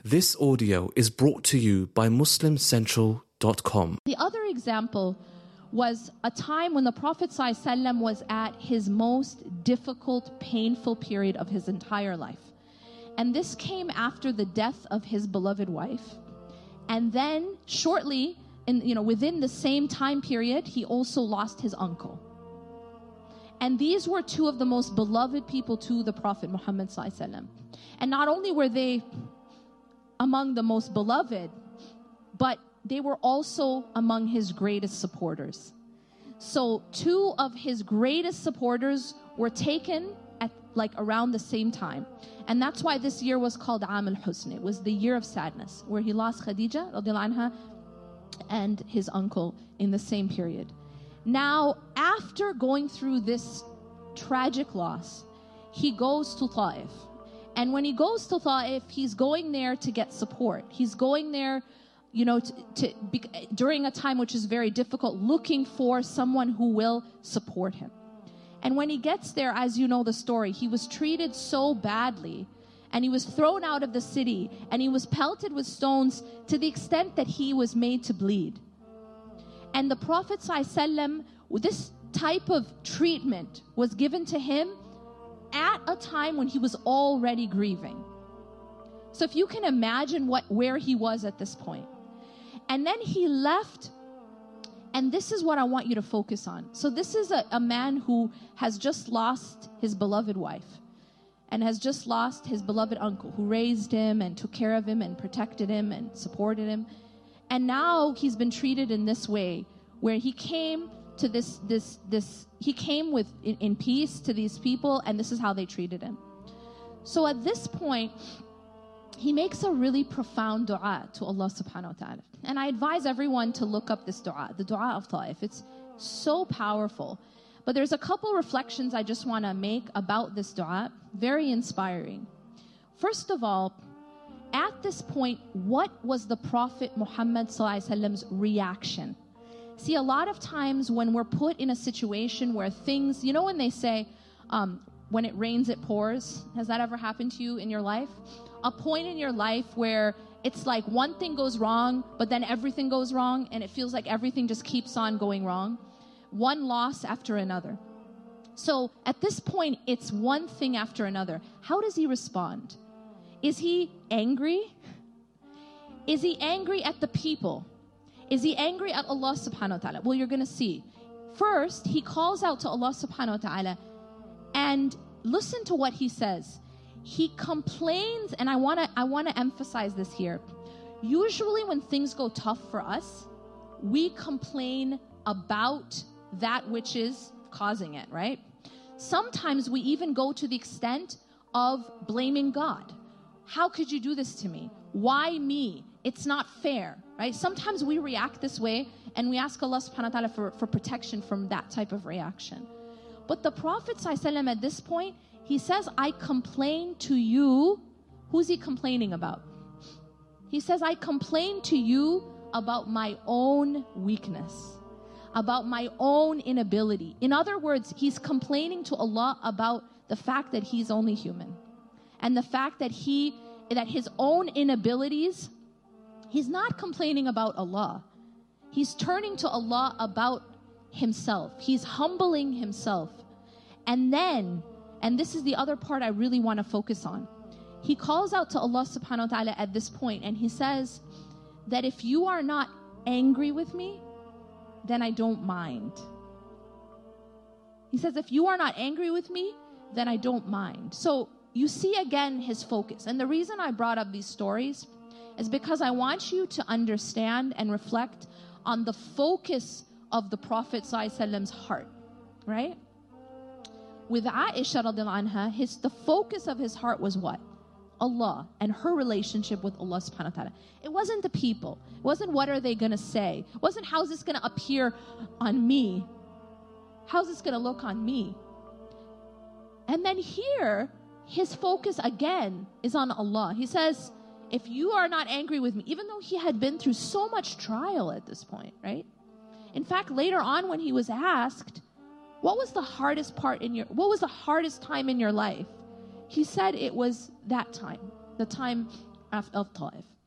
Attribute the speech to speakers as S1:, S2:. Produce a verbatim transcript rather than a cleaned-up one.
S1: This audio is brought to you by muslim central dot com.
S2: The other example was a time when the Prophet ﷺ was at his most difficult, painful period of his entire life. And this came after the death of his beloved wife. And then shortly, in, you know, within the same time period, he also lost his uncle. And these were two of the most beloved people to the Prophet Muhammad ﷺ. And not only were they among the most beloved, but they were also among his greatest supporters. So two of his greatest supporters were taken at like around the same time. And that's why this year was called Aam al-Huzn. It was the year of sadness, where he lost Khadija radiallahu anha and his uncle in the same period. Now, after going through this tragic loss, he goes to Ta'if. And when he goes to Ta'if, he's going there to get support. He's going there, you know, to, to be, during a time which is very difficult, looking for someone who will support him. And when he gets there, as you know the story, he was treated so badly, and he was thrown out of the city, and he was pelted with stones to the extent that he was made to bleed. And the Prophet ﷺ, this type of treatment was given to him at a time when he was already grieving. So if you can imagine what where he was at this point. And then he left, and this is what I want you to focus on. So this is a, a man who has just lost his beloved wife and has just lost his beloved uncle who raised him and took care of him and protected him and supported him. And now he's been treated in this way, where he came to this, this, this, he came with in, in peace to these people, and this is how they treated him. So at this point, he makes a really profound dua to Allah subhanahu wa ta'ala. And I advise everyone to look up this dua, the dua of Ta'if. It's so powerful. But there's a couple reflections I just want to make about this dua, very inspiring. First of all, at this point, what was the Prophet Muhammad sallallahu alaihi wasallam's reaction? See, a lot of times when we're put in a situation where things, you know when they say, um, when it rains, it pours? Has that ever happened to you in your life? A point in your life where it's like one thing goes wrong, but then everything goes wrong, and it feels like everything just keeps on going wrong. One loss after another. So at this point, it's one thing after another. How does he respond? Is he angry? Is he angry at the people? Is he angry at Allah subhanahu wa ta'ala? Well, you're going to see. First, he calls out to Allah subhanahu wa ta'ala, and listen to what he says. He complains, and I want to I want to emphasize this here. Usually when things go tough for us, we complain about that which is causing it, right? Sometimes we even go to the extent of blaming God. How could you do this to me? Why me? It's not fair, right? Sometimes we react this way, and we ask Allah subhanahu wa ta'ala for, for protection from that type of reaction. But the Prophet ﷺ at this point, he says, I complain to you. Who's he complaining about? He says, I complain to you about my own weakness, about my own inability. In other words, he's complaining to Allah about the fact that he's only human, and the fact that he, that his own inabilities. He's not complaining about Allah. He's turning to Allah about himself. He's humbling himself. And then, and this is the other part I really want to focus on, he calls out to Allah subhanahu wa ta'ala at this point, and he says that if you are not angry with me, then I don't mind. He says, if you are not angry with me, then I don't mind. So you see again his focus. And the reason I brought up these stories is because I want you to understand and reflect on the focus of the Prophet ﷺ's heart, right? With Aisha radiallahu anha, his, the focus of his heart was what? Allah and her relationship with Allah subhanahu wa ta'ala. It wasn't the people. It wasn't what are they going to say. It wasn't how's this going to appear on me. How's this going to look on me? And then here, his focus again is on Allah. He says, if you are not angry with me, even though he had been through so much trial at this point, right? In fact, later on when he was asked, what was the hardest part in your, what was the hardest time in your life? He said it was that time, the time of, of Ta'if.